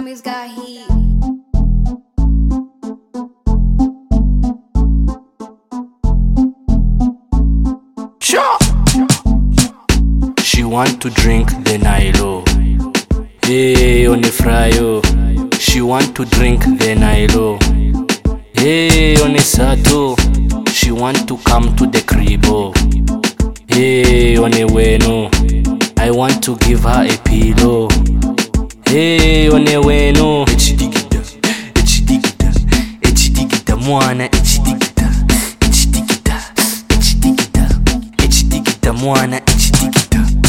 homies got heat. She want to drink the Nilo. Hey, on the fryo. She want to drink the Nilo. Hey, on the sato. She want to come to the cribo. Hey, on the weno. I want to give her a pillow. Hey, on the weno. Echidigida, echidigida, echidigida, mwana, echidigida, echidigida, echidigida, echidigida, mwana, echidigida.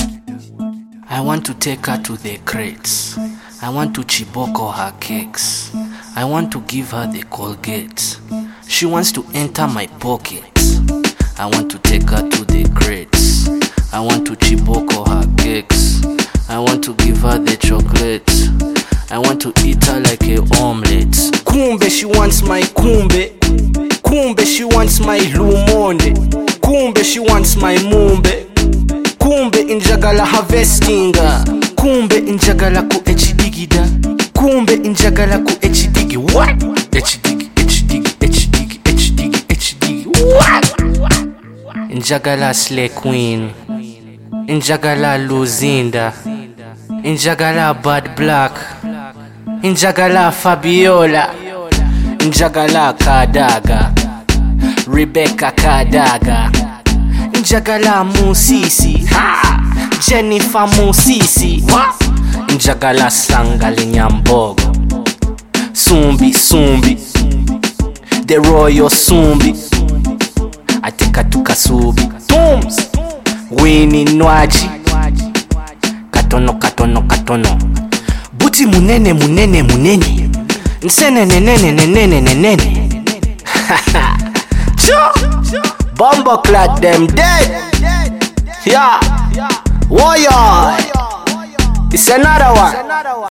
I want to take her to the crates. I want to chiboko her cakes. I want to give her the Colgate. She wants to enter my pocket. I want to take her to the crates. I want to chiboko her cakes. I want to give her the chocolate. I want to eat her like a omelette. Kumbe, she wants my kumbe. Kumbe, she wants my lumonde. Kumbe, she wants my mumbe. Kumbe, injagala harvestinga. Kumbe, injagala ku echidigida. Kumbe, injagala ku echidigi. What? Echidigi, echidigi, echidigi, echidigi, echidigi. What? Injagala slay queen. Injagala Luzinda. Injagala bad black. Injagala Fabiola. Injagala Kadaga. Rebecca Kadaga. Injagala Musisi. Ha! Jennifer Musisi. Injagala Sangali Nyambogo. Sumbi Sumbi. The Royal Sumbi. Ateka tukasubi. Tooms. Winnie Nwaji. Katono katono katono. Buti munene munene munene. Nsene nenene nenene nenene. Bombo clad them dead. Yeah. Warrior. It's another one.